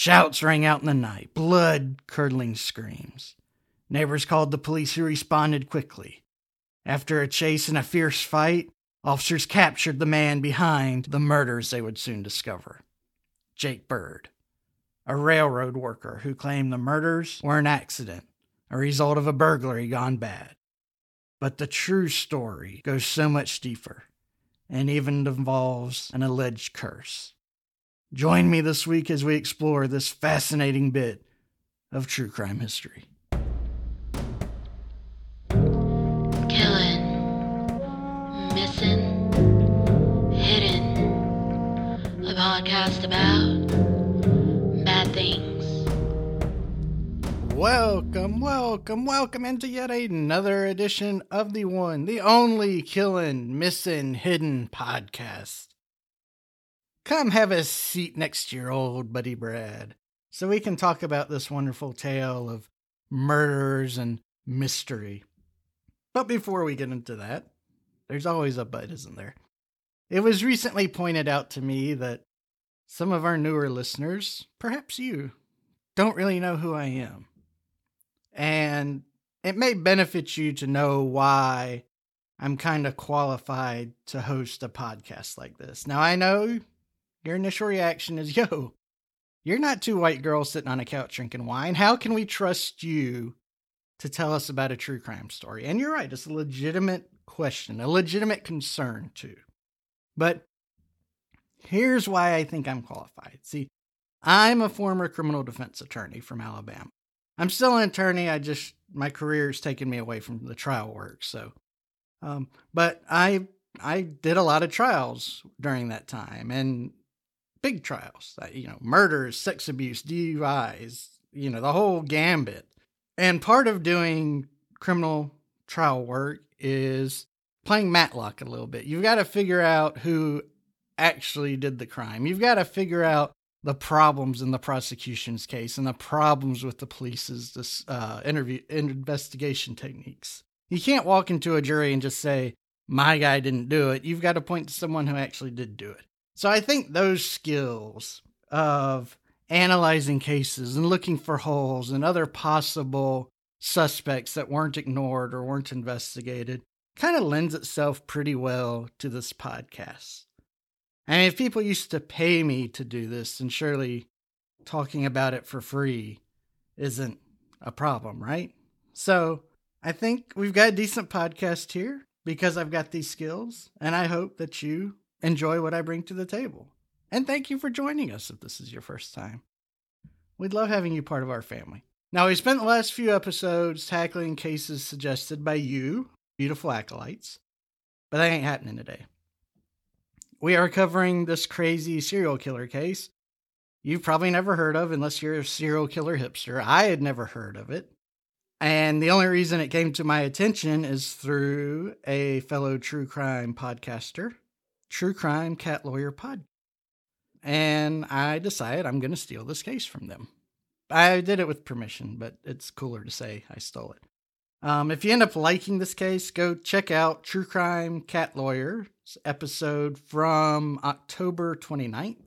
Shouts rang out in the night, blood-curdling screams. Neighbors called the police, who responded quickly. After a chase and a fierce fight, officers captured the man behind the murders they would soon discover. Jake Bird, a railroad worker who claimed the murders were an accident, a result of a burglary gone bad. But the true story goes so much deeper and even involves an alleged curse. Join me this week as we explore this fascinating bit of true crime history. Killing, missing, hidden. A podcast about bad things. Welcome into yet another edition of the one, the only Killing, Missing, Hidden podcast. Come have a seat next to your old buddy Brad, so we can talk about this wonderful tale of murders and mystery. But before we get into that, there's always a but, isn't there? It was recently pointed out to me that some of our newer listeners, perhaps you, don't really know who I am. And it may benefit you to know why I'm kind of qualified to host a podcast like this. Now, I know your initial reaction is, yo, you're not two white girls sitting on a couch drinking wine. How can we trust you to tell us about a true crime story? And you're right, it's a legitimate question, a legitimate concern too. But here's why I think I'm qualified. See, I'm a former criminal defense attorney from Alabama. I'm still an attorney. My career's taken me away from the trial work. But I did a lot of trials during that time, and big trials, murders, sex abuse, DUIs, the whole gambit. And part of doing criminal trial work is playing Matlock a little bit. You've got to figure out who actually did the crime. You've got to figure out the problems in the prosecution's case and the problems with the police's investigation techniques. You can't walk into a jury and just say, my guy didn't do it. You've got to point to someone who actually did do it. So I think those skills of analyzing cases and looking for holes and other possible suspects that weren't ignored or weren't investigated kind of lends itself pretty well to this podcast. I mean, if people used to pay me to do this, then surely talking about it for free isn't a problem, right? So I think we've got a decent podcast here because I've got these skills, and I hope that you enjoy what I bring to the table. And thank you for joining us if this is your first time. We'd love having you part of our family. Now, we spent the last few episodes tackling cases suggested by you, beautiful acolytes, but that ain't happening today. We are covering this crazy serial killer case you've probably never heard of unless you're a serial killer hipster. I had never heard of it. And the only reason it came to my attention is through a fellow true crime podcaster, True Crime Cat Lawyer Pod. And I decided I'm going to steal this case from them. I did it with permission, but it's cooler to say I stole it. If you end up liking this case, go check out True Crime Cat Lawyer's episode from October 29th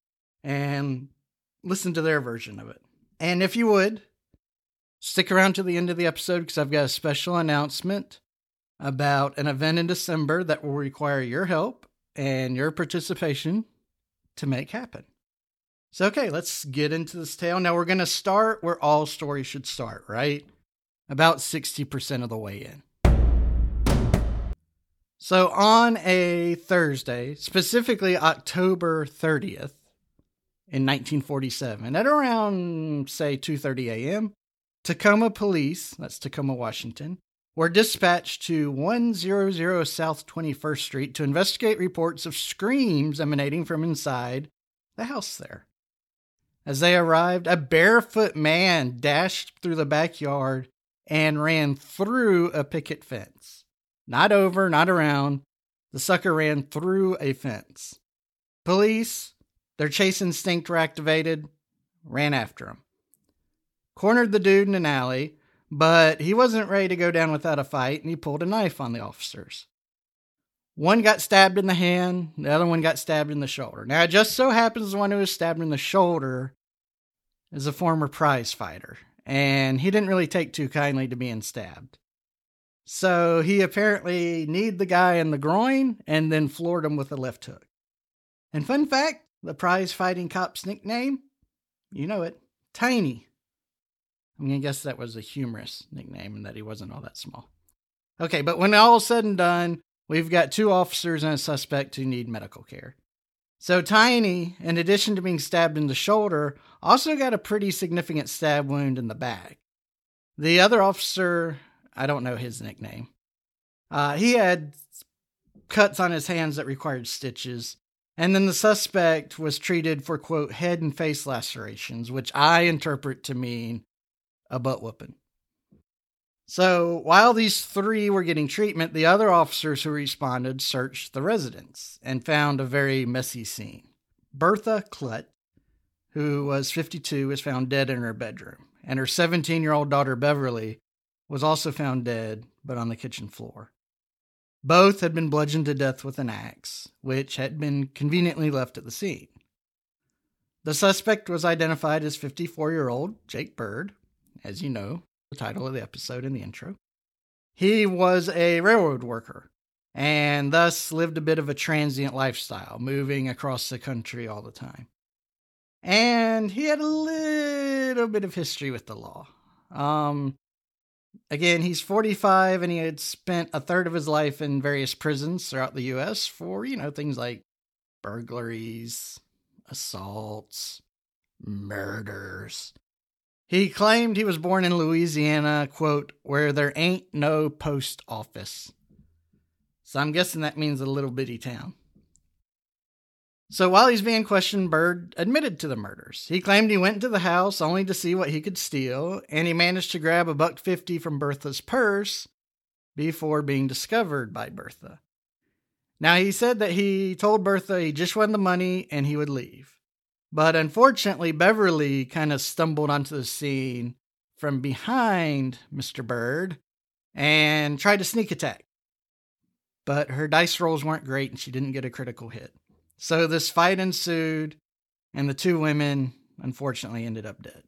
and listen to their version of it. And if you would, stick around to the end of the episode because I've got a special announcement about an event in December that will require your help and your participation to make happen. So, okay, let's get into this tale. Now, we're going to start where all stories should start, right? About 60% of the way in. So, on a Thursday, specifically October 30th in 1947, at around, say, 2:30 a.m., Tacoma police, that's Tacoma, Washington, were dispatched to 100 South 21st Street to investigate reports of screams emanating from inside the house there. As they arrived, a barefoot man dashed through the backyard and ran through a picket fence. Not over, not around. The sucker ran through a fence. Police, their chase instinct were activated, ran after him. Cornered the dude in an alley, but he wasn't ready to go down without a fight, and he pulled a knife on the officers. One got stabbed in the hand, the other one got stabbed in the shoulder. Now, it just so happens the one who was stabbed in the shoulder is a former prize fighter, and he didn't really take too kindly to being stabbed. So he apparently kneed the guy in the groin and then floored him with a left hook. And fun fact, the prize fighting cop's nickname? You know it, Tiny. I'm going to guess that was a humorous nickname and that he wasn't all that small. Okay, but when all is said and done, we've got 2 officers and a suspect who need medical care. So Tiny, in addition to being stabbed in the shoulder, also got a pretty significant stab wound in the back. The other officer, I don't know his nickname. He had cuts on his hands that required stitches. And then the suspect was treated for, quote, head and face lacerations, which I interpret to mean a butt whooping. So while these 3 were getting treatment, the other officers who responded searched the residence and found a very messy scene. Bertha Klutt, who was 52, was found dead in her bedroom, and her 17-year-old daughter Beverly was also found dead, but on the kitchen floor. Both had been bludgeoned to death with an axe, which had been conveniently left at the scene. The suspect was identified as 54-year-old Jake Bird, as you know, the title of the episode in the intro. He was a railroad worker and thus lived a bit of a transient lifestyle, moving across the country all the time. And he had a little bit of history with the law. Again, he's 45 and he had spent a third of his life in various prisons throughout the U.S. for, things like burglaries, assaults, murders. He claimed he was born in Louisiana, quote, where there ain't no post office. So I'm guessing that means a little bitty town. So while he's being questioned, Bird admitted to the murders. He claimed he went into the house only to see what he could steal, and he managed to grab $1.50 from Bertha's purse before being discovered by Bertha. Now, he said that he told Bertha he just won the money and he would leave. But unfortunately, Beverly kind of stumbled onto the scene from behind Mr. Bird and tried to sneak attack. But her dice rolls weren't great and she didn't get a critical hit. So this fight ensued and the 2 women unfortunately ended up dead.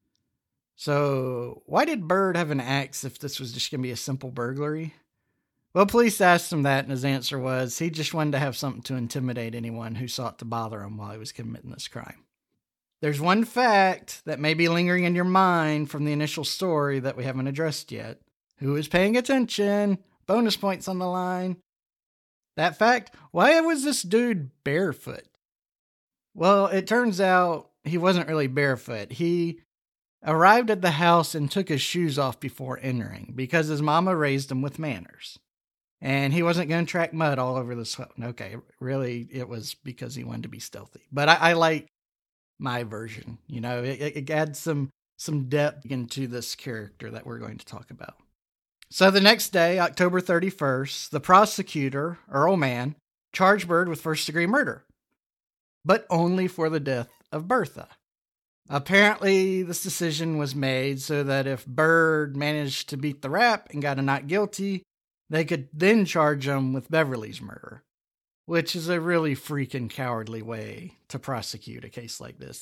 So why did Bird have an axe if this was just going to be a simple burglary? Well, police asked him that, and his answer was he just wanted to have something to intimidate anyone who sought to bother him while he was committing this crime. There's one fact that may be lingering in your mind from the initial story that we haven't addressed yet. Who is paying attention? Bonus points on the line. That fact, why was this dude barefoot? Well, it turns out he wasn't really barefoot. He arrived at the house and took his shoes off before entering because his mama raised him with manners. And he wasn't going to track mud all over the house. Okay, really, it was because he wanted to be stealthy. But I like my version. It adds some depth into this character that we're going to talk about. So the next day, October 31st, the prosecutor, Earl Mann, charged Bird with first-degree murder, but only for the death of Bertha. Apparently, this decision was made so that if Bird managed to beat the rap and got a not guilty, they could then charge him with Beverly's murder, which is a really freaking cowardly way to prosecute a case like this.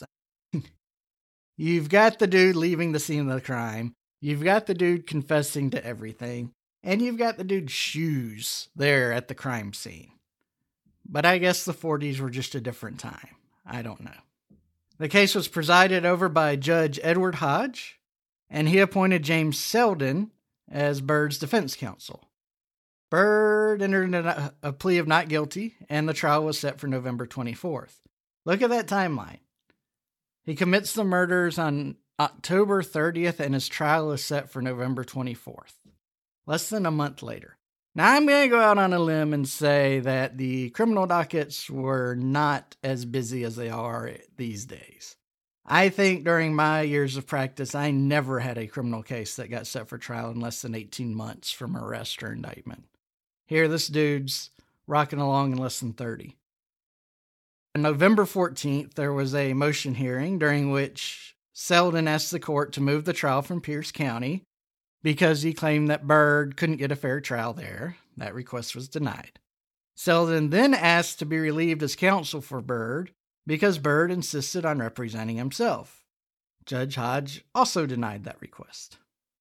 You've got the dude leaving the scene of the crime, you've got the dude confessing to everything, and you've got the dude's shoes there at the crime scene. But I guess the 40s were just a different time. I don't know. The case was presided over by Judge Edward Hodge, and he appointed James Selden as Bird's defense counsel. Bird entered a plea of not guilty, and the trial was set for November 24th. Look at that timeline. He commits the murders on October 30th, and his trial is set for November 24th. Less than a month later. Now, I'm going to go out on a limb and say that the criminal dockets were not as busy as they are these days. I think during my years of practice, I never had a criminal case that got set for trial in less than 18 months from arrest or indictment. Here, this dude's rocking along in less than 30. On November 14th, there was a motion hearing during which Selden asked the court to move the trial from Pierce County because he claimed that Bird couldn't get a fair trial there. That request was denied. Selden then asked to be relieved as counsel for Bird because Bird insisted on representing himself. Judge Hodge also denied that request.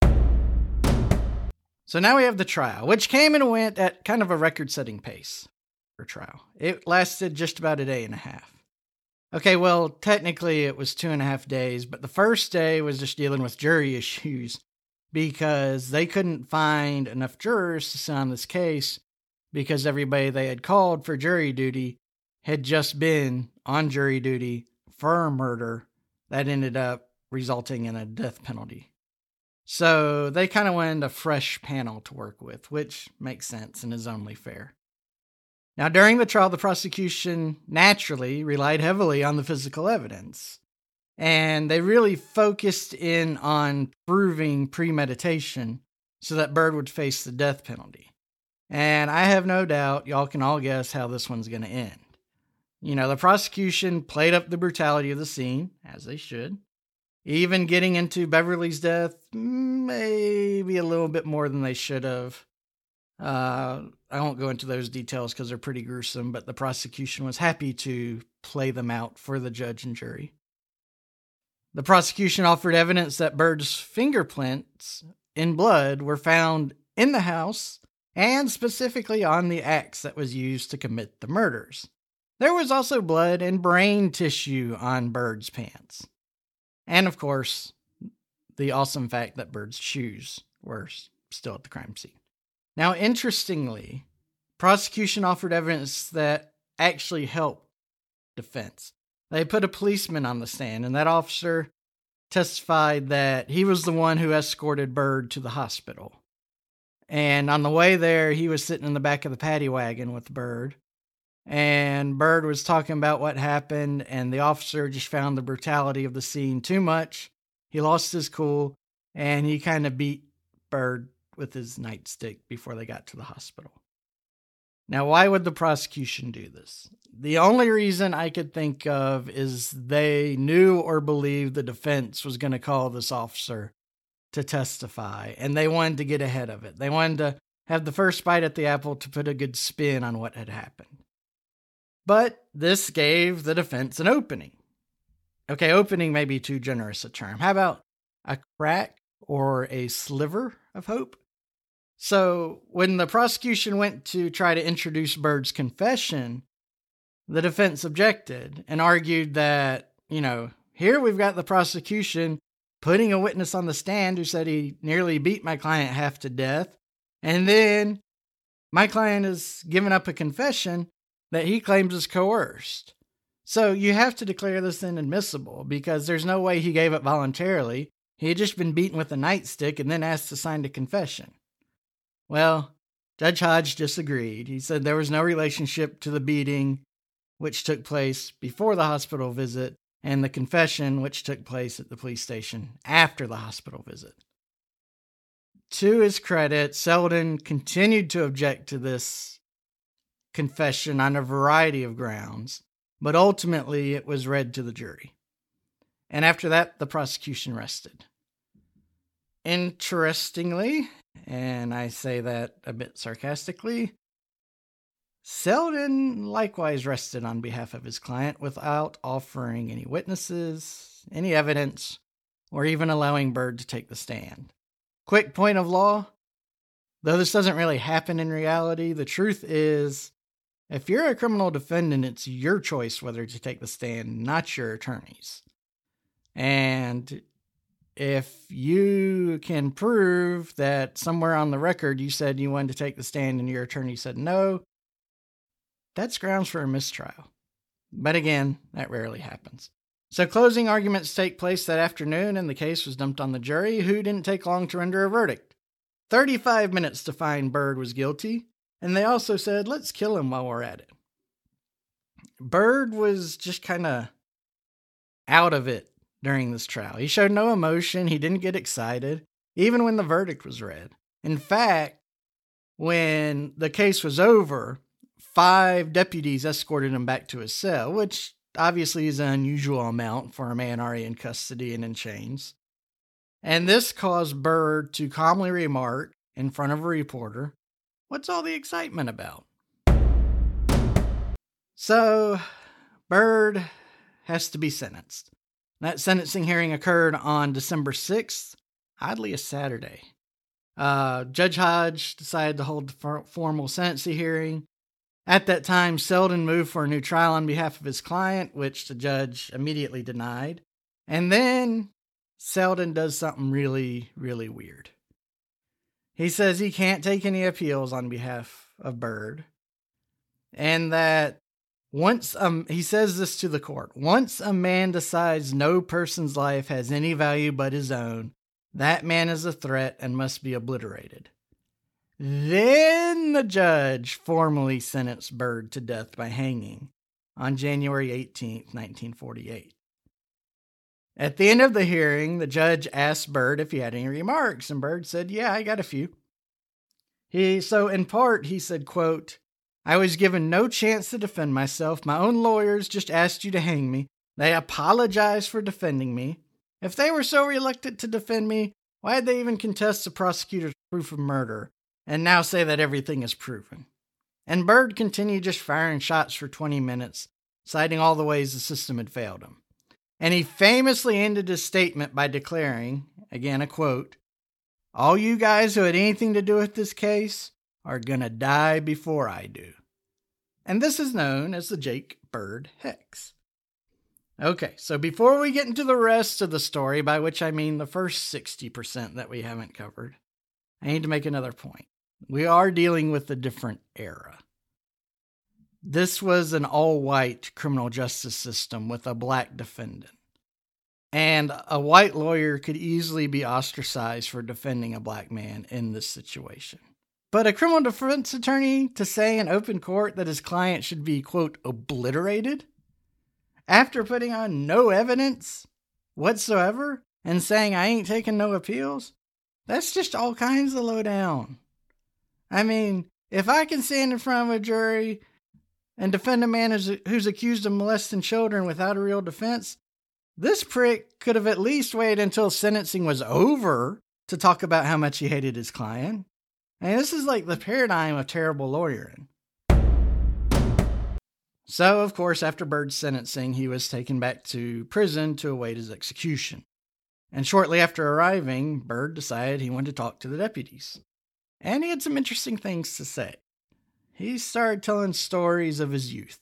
So now we have the trial, which came and went at kind of a record-setting pace for trial. It lasted just about a day and a half. Okay, well, technically it was 2.5 days, but the first day was just dealing with jury issues because they couldn't find enough jurors to sit on this case because everybody they had called for jury duty had just been on jury duty for a murder that ended up resulting in a death penalty. So they kind of wanted a fresh panel to work with, which makes sense and is only fair. Now, during the trial, the prosecution naturally relied heavily on the physical evidence, and they really focused in on proving premeditation so that Byrd would face the death penalty. And I have no doubt y'all can all guess how this one's going to end. You know, the prosecution played up the brutality of the scene, as they should, even getting into Beverly's death, maybe a little bit more than they should have. I won't go into those details because they're pretty gruesome, but the prosecution was happy to play them out for the judge and jury. The prosecution offered evidence that Byrd's fingerprints in blood were found in the house and specifically on the axe that was used to commit the murders. There was also blood and brain tissue on Byrd's pants. And of course, the awesome fact that Byrd's shoes were still at the crime scene. Now, interestingly, prosecution offered evidence that actually helped defense. They put a policeman on the stand, and that officer testified that he was the one who escorted Byrd to the hospital. And on the way there, he was sitting in the back of the paddy wagon with Byrd. And Byrd was talking about what happened, and the officer just found the brutality of the scene too much. He lost his cool, and he kind of beat Byrd with his nightstick before they got to the hospital. Now, why would the prosecution do this? The only reason I could think of is they knew or believed the defense was going to call this officer to testify, and they wanted to get ahead of it. They wanted to have the first bite at the apple to put a good spin on what had happened. But this gave the defense an opening. Okay, opening may be too generous a term. How about a crack or a sliver of hope? So when the prosecution went to try to introduce Byrd's confession, the defense objected and argued that, here we've got the prosecution putting a witness on the stand who said he nearly beat my client half to death. And then my client has given up a confession that he claims is coerced. So you have to declare this inadmissible because there's no way he gave it voluntarily. He had just been beaten with a nightstick and then asked to sign a confession. Well, Judge Hodge disagreed. He said there was no relationship to the beating, which took place before the hospital visit, and the confession, which took place at the police station after the hospital visit. To his credit, Selden continued to object to this confession on a variety of grounds, but ultimately it was read to the jury. And after that, the prosecution rested. Interestingly, and I say that a bit sarcastically, Selden likewise rested on behalf of his client without offering any witnesses, any evidence, or even allowing Byrd to take the stand. Quick point of law, though this doesn't really happen in reality, the truth is, if you're a criminal defendant, it's your choice whether to take the stand, not your attorney's. And if you can prove that somewhere on the record you said you wanted to take the stand and your attorney said no, that's grounds for a mistrial. But again, that rarely happens. So closing arguments take place that afternoon and the case was dumped on the jury, who didn't take long to render a verdict. 35 minutes to find Byrd was guilty, and they also said, let's kill him while we're at it. Byrd was just kind of out of it during this trial. He showed no emotion. He didn't get excited, even when the verdict was read. In fact, when the case was over, 5 deputies escorted him back to his cell, which obviously is an unusual amount for a man already in custody and in chains. And this caused Byrd to calmly remark in front of a reporter, "What's all the excitement about?" So, Byrd has to be sentenced. That sentencing hearing occurred on December 6th, oddly a Saturday. Judge Hodge decided to hold the formal sentencing hearing. At that time, Selden moved for a new trial on behalf of his client, which the judge immediately denied. And then Selden does something really, really weird. He says he can't take any appeals on behalf of Byrd. And that he says this to the court, once a man decides no person's life has any value but his own, that man is a threat and must be obliterated. Then the judge formally sentenced Byrd to death by hanging on January 18th, 1948. At the end of the hearing, the judge asked Byrd if he had any remarks, and Byrd said, "Yeah, I got a few." So in part, he said, quote, "I was given no chance to defend myself. My own lawyers just asked you to hang me. They apologized for defending me. If they were so reluctant to defend me, why did they even contest the prosecutor's proof of murder and now say that everything is proven?" And Byrd continued just firing shots for 20 minutes, citing all the ways the system had failed him. And he famously ended his statement by declaring, again a quote, "All you guys who had anything to do with this case are gonna die before I do." And this is known as the Jake Byrd Hex. Okay, so before we get into the rest of the story, by which I mean the first 60% that we haven't covered, I need to make another point. We are dealing with a different era. This was an all-white criminal justice system with a black defendant. And a white lawyer could easily be ostracized for defending a black man in this situation. But a criminal defense attorney to say in open court that his client should be, quote, obliterated, after putting on no evidence whatsoever and saying, "I ain't taking no appeals," that's just all kinds of low down. I mean, if I can stand in front of a jury and defend a man who's accused of molesting children without a real defense, this prick could have at least waited until sentencing was over to talk about how much he hated his client. And this is like the paradigm of terrible lawyering. So, of course, after Byrd's sentencing, he was taken back to prison to await his execution. And shortly after arriving, Byrd decided he wanted to talk to the deputies. And he had some interesting things to say. He started telling stories of his youth.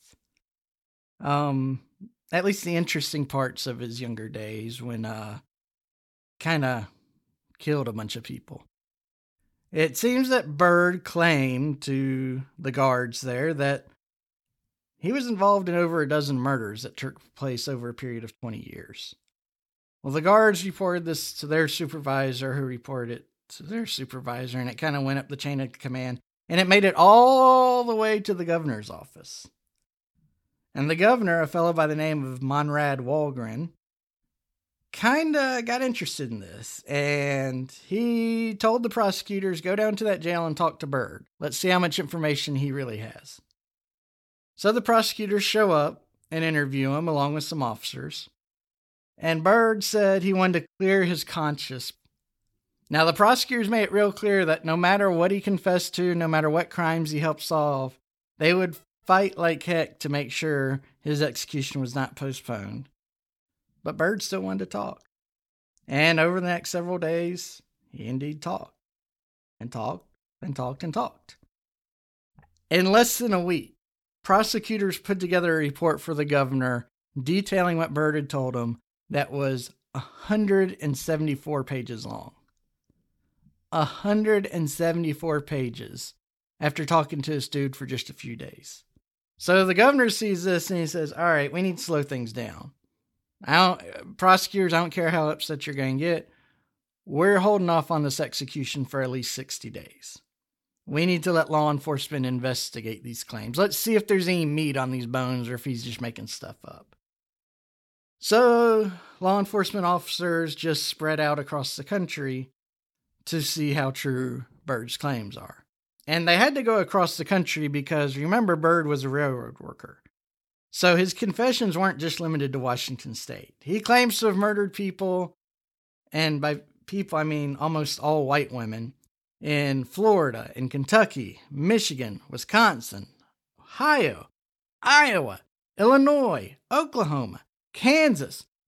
At least the interesting parts of his younger days when kind of killed a bunch of people. It seems that Byrd claimed to the guards there that he was involved in over a dozen murders that took place over a period of 20 years. Well, the guards reported this to their supervisor, who reported it to their supervisor, and it kind of went up the chain of command, and it made it all the way to the governor's office. And the governor, a fellow by the name of Monrad Walgren, kind of got interested in this, and he told the prosecutors, "Go down to that jail and talk to Byrd. Let's see how much information he really has." So the prosecutors show up and interview him along with some officers, and Byrd said he wanted to clear his conscience. Now, the prosecutors made it real clear that no matter what he confessed to, no matter what crimes he helped solve, they would fight like heck to make sure his execution was not postponed. But Byrd still wanted to talk. And over the next several days, he indeed talked. And talked, and talked, and talked. In less than a week, prosecutors put together a report for the governor detailing what Byrd had told him that was 174 pages long. 174 pages after talking to this dude for just a few days. So the governor sees this and he says, "All right, we need to slow things down. Prosecutors, I don't care how upset you're going to get. We're holding off on this execution for at least 60 days. We need to let law enforcement investigate these claims. Let's see if there's any meat on these bones or if he's just making stuff up." So law enforcement officers just spread out across the country to see how true Byrd's claims are. And they had to go across the country because, remember, Byrd was a railroad worker. So his confessions weren't just limited to Washington State. He claims to have murdered people, and by people I mean almost all white women, in Florida, in Kentucky, Michigan, Wisconsin, Ohio, Iowa, Illinois, Oklahoma, Kansas,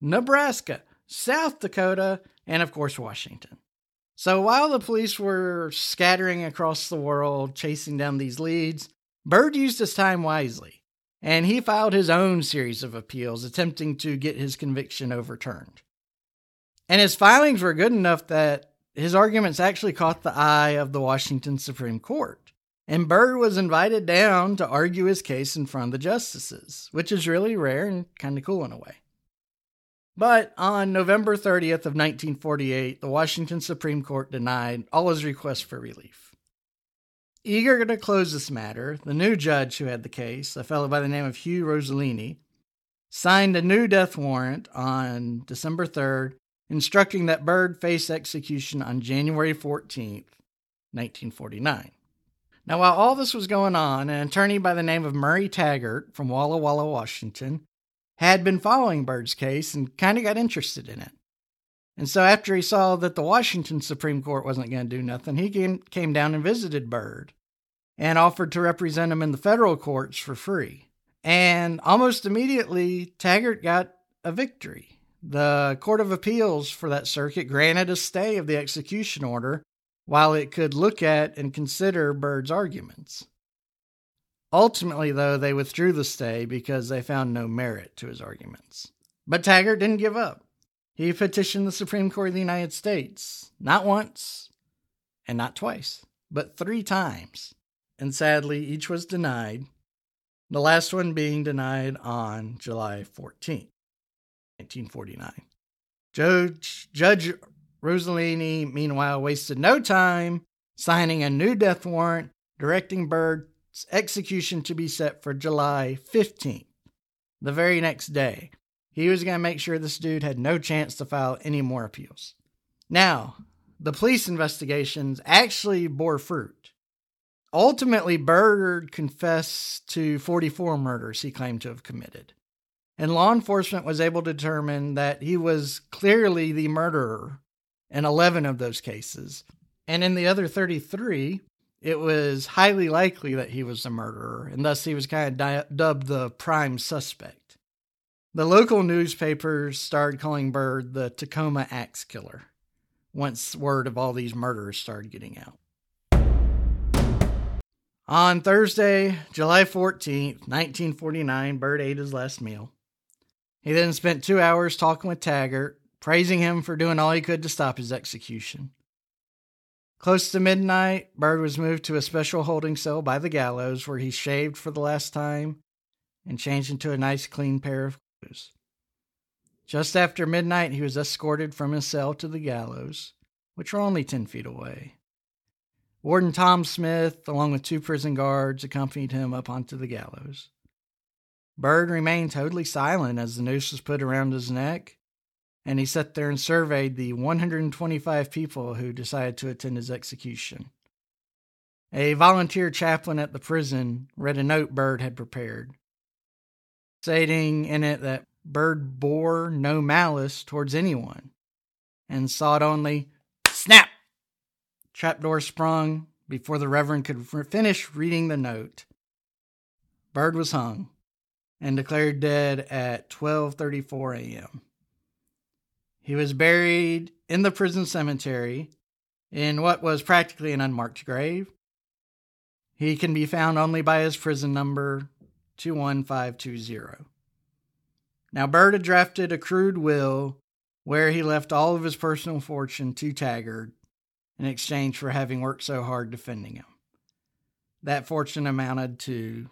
Nebraska, South Dakota, and of course, Washington. So while the police were scattering across the world chasing down these leads, Byrd used his time wisely, and he filed his own series of appeals attempting to get his conviction overturned. And his filings were good enough that his arguments actually caught the eye of the Washington Supreme Court, and Byrd was invited down to argue his case in front of the justices, which is really rare and kind of cool in a way. But on November 30th of 1948, the Washington Supreme Court denied all his requests for relief. Eager to close this matter, the new judge who had the case, a fellow by the name of Hugh Rosellini, signed a new death warrant on December 3rd, instructing that Byrd face execution on January 14th, 1949. Now, while all this was going on, an attorney by the name of Murray Taggart from Walla Walla, Washington, had been following Byrd's case and kind of got interested in it. And so after he saw that the Washington Supreme Court wasn't going to do nothing, he came down and visited Byrd and offered to represent him in the federal courts for free. And almost immediately, Taggart got a victory. The Court of Appeals for that circuit granted a stay of the execution order while it could look at and consider Byrd's arguments. Ultimately, though, they withdrew the stay because they found no merit to his arguments. But Taggart didn't give up. He petitioned the Supreme Court of the United States, not once, and not twice, but 3 times. And sadly, each was denied, the last one being denied on July 14th, 1949. Judge Rosellini, meanwhile, wasted no time signing a new death warrant directing Byrd's execution to be set for July 15th, the very next day. He was going to make sure this dude had no chance to file any more appeals. Now, the police investigations actually bore fruit. Ultimately, Byrd confessed to 44 murders he claimed to have committed, and law enforcement was able to determine that he was clearly the murderer in 11 of those cases, and in the other 33, it was highly likely that he was the murderer, and thus he was kind of dubbed the prime suspect. The local newspapers started calling Byrd the Tacoma Axe Killer once word of all these murders started getting out. On Thursday, July 14th, 1949, Byrd ate his last meal. He then spent 2 hours talking with Taggart, praising him for doing all he could to stop his execution. Close to midnight, Byrd was moved to a special holding cell by the gallows where he shaved for the last time and changed into a nice clean pair of clothes. Just after midnight, he was escorted from his cell to the gallows, which were only 10 feet away. Warden Tom Smith, along with 2 prison guards, accompanied him up onto the gallows. Byrd remained totally silent as the noose was put around his neck, and he sat there and surveyed the 125 people who decided to attend his execution. A volunteer chaplain at the prison read a note Byrd had prepared, stating in it that Byrd bore no malice towards anyone, and sought only, snap! Trapdoor sprung before the Reverend could finish reading the note. Byrd was hung and declared dead at 12:34 a.m. He was buried in the prison cemetery in what was practically an unmarked grave. He can be found only by his prison number 21520. Now, Byrd had drafted a crude will where he left all of his personal fortune to Taggart in exchange for having worked so hard defending him. That fortune amounted to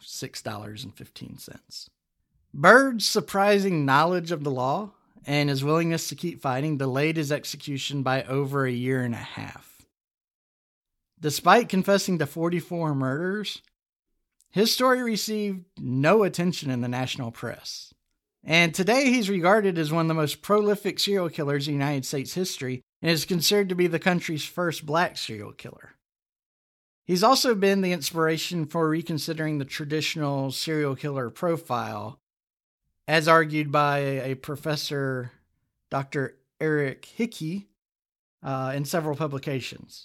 $6.15. Byrd's surprising knowledge of the law and his willingness to keep fighting delayed his execution by over a year and a half. Despite confessing to 44 murders, his story received no attention in the national press. And today he's regarded as one of the most prolific serial killers in United States history and is considered to be the country's first black serial killer. He's also been the inspiration for reconsidering the traditional serial killer profile, as argued by a professor, Dr. Eric Hickey, in several publications.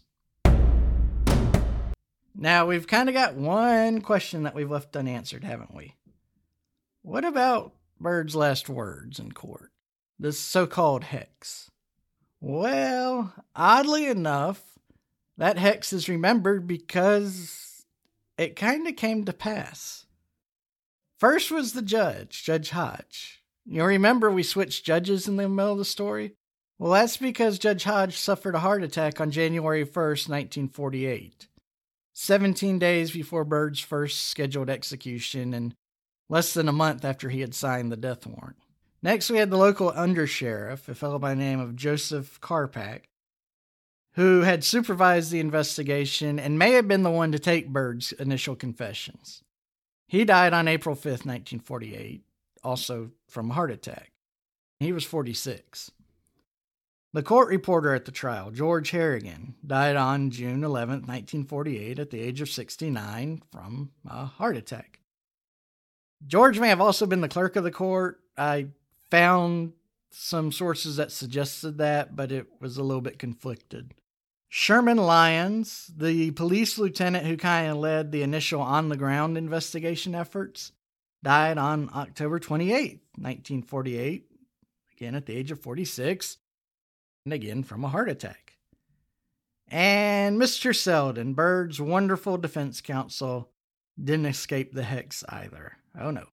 Now, we've kind of got one question that we've left unanswered, haven't we? What about Byrd's last words in court? this so-called hex. Well, oddly enough, that hex is remembered because it kind of came to pass. First was the judge, Judge Hodge. You remember we switched judges in the middle of the story? Well, that's because Judge Hodge suffered a heart attack on January 1st, 1948. 17 days before Byrd's first scheduled execution and less than a month after he had signed the death warrant. Next, we had the local undersheriff, a fellow by the name of Joseph Karpak, who had supervised the investigation and may have been the one to take Byrd's initial confessions. He died on April 5th, 1948, also from a heart attack. He was 46. The court reporter at the trial, George Harrigan, died on June 11th, 1948, at the age of 69 from a heart attack. George may have also been the clerk of the court. I found some sources that suggested that, but it was a little bit conflicted. Sherman Lyons, the police lieutenant who kind of led the initial on-the-ground investigation efforts, died on October 28th, 1948, again at the age of 46, and again from a heart attack. And Mr. Selden, Byrd's wonderful defense counsel, didn't escape the hex either. Oh no.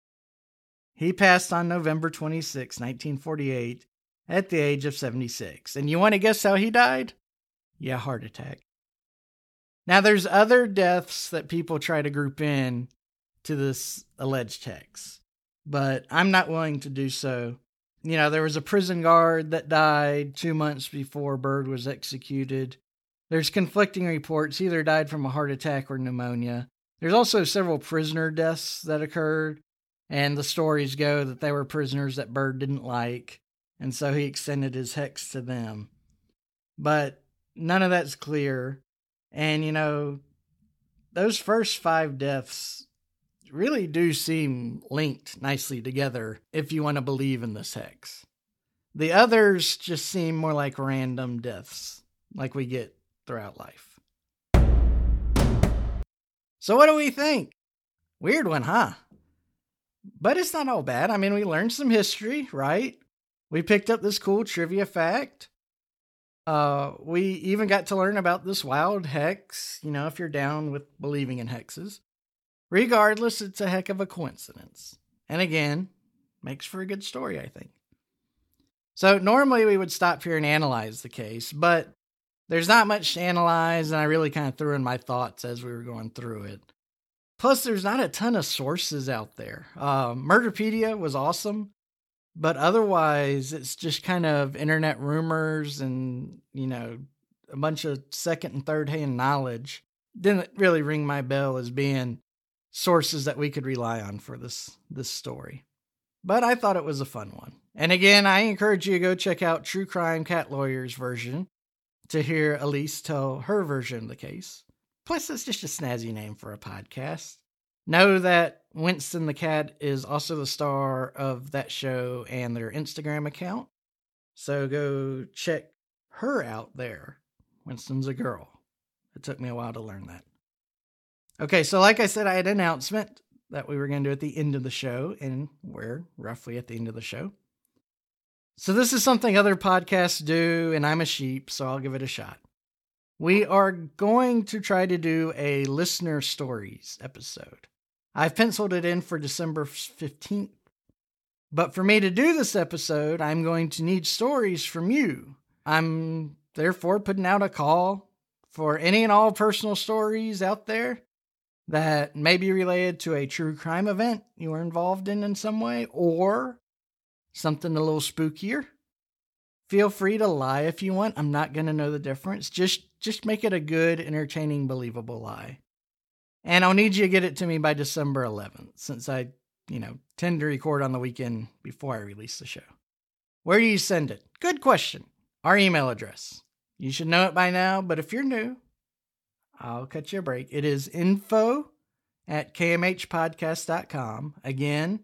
He passed on November 26, 1948, at the age of 76. And you want to guess how he died? Yeah, heart attack. Now, there's other deaths that people try to group in to this alleged hex, but I'm not willing to do so. You know, there was a prison guard that died 2 months before Byrd was executed. There's conflicting reports. He either died from a heart attack or pneumonia. There's also several prisoner deaths that occurred, and the stories go that they were prisoners that Byrd didn't like, and so he extended his hex to them. But none of that's clear. And, you know, those first 5 deaths really do seem linked nicely together if you want to believe in this hex. The others just seem more like random deaths, like we get throughout life. So what do we think? Weird one, huh? But it's not all bad. I mean, we learned some history, right? We picked up this cool trivia fact. We even got to learn about this wild hex, you know, if you're down with believing in hexes. Regardless, it's a heck of a coincidence. And again, makes for a good story, I think. So normally we would stop here and analyze the case, but there's not much to analyze, and I really kind of threw in my thoughts as we were going through it. Plus, there's not a ton of sources out there. Murderpedia was awesome, but otherwise, it's just kind of internet rumors and, you know, a bunch of second and third hand knowledge. Didn't really ring my bell as being sources that we could rely on for this story. But I thought it was a fun one. And again, I encourage you to go check out True Crime Cat Lawyer's version to hear Elise tell her version of the case. Plus, it's just a snazzy name for a podcast. Know that Winston the Cat is also the star of that show and their Instagram account. So go check her out there. Winston's a girl. It took me a while to learn that. Okay, so like I said, I had an announcement that we were going to do at the end of the show, and we're roughly at the end of the show. So this is something other podcasts do, and I'm a sheep, so I'll give it a shot. We are going to try to do a listener stories episode. I've penciled it in for December 15th. But for me to do this episode, I'm going to need stories from you. I'm therefore putting out a call for any and all personal stories out there that may be related to a true crime event you were involved in some way, or something a little spookier. Feel free to lie if you want. I'm not going to know the difference. Just make it a good, entertaining, believable lie. And I'll need you to get it to me by December 11th, since I, tend to record on the weekend before I release the show. Where do you send it? Good question. Our email address. You should know it by now, but if you're new, I'll cut you a break. It is info@kmhpodcast.com. Again,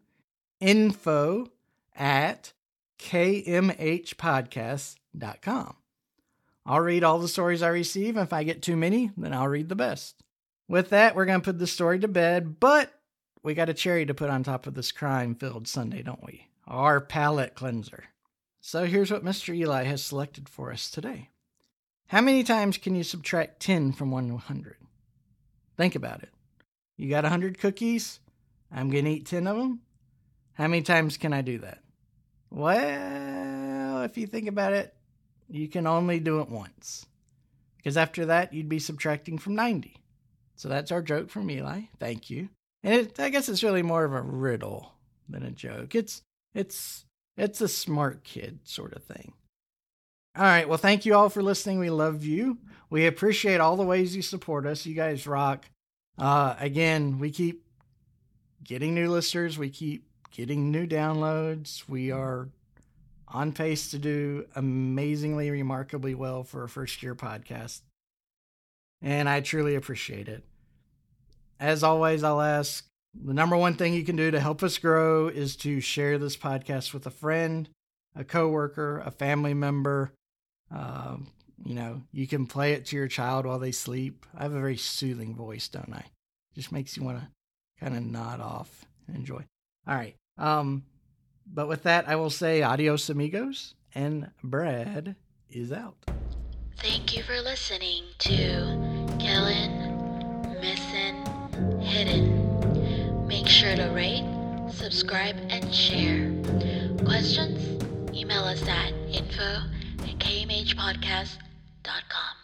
info@kmhpodcast.com. I'll read all the stories I receive, and if I get too many, then I'll read the best. With that, we're going to put this story to bed, but we got a cherry to put on top of this crime-filled Sunday, don't we? Our palate cleanser. So here's what Mr. Eli has selected for us today. How many times can you subtract 10 from 100? Think about it. You got 100 cookies. I'm going to eat 10 of them. How many times can I do that? Well, if you think about it, you can only do it once. Because after that, you'd be subtracting from 90. So that's our joke from Eli. Thank you. And I guess it's really more of a riddle than a joke. It's a smart kid sort of thing. All right. Well, thank you all for listening. We love you. We appreciate all the ways you support us. You guys rock. Again, we keep getting new listeners. We keep getting new downloads. We are on pace to do amazingly, remarkably well for a first-year podcast. And I truly appreciate it. As always, I'll ask, the number one thing you can do to help us grow is to share this podcast with a friend, a coworker, a family member. You can play it to your child while they sleep. I have a very soothing voice, don't I? Just makes you want to kind of nod off and enjoy. All right. But with that, I will say adios, amigos, and Brad is out. Thank you for listening to Killing, Missing, Hidden. Make sure to rate, subscribe, and share. Questions? Email us at info@kmhpodcast.com.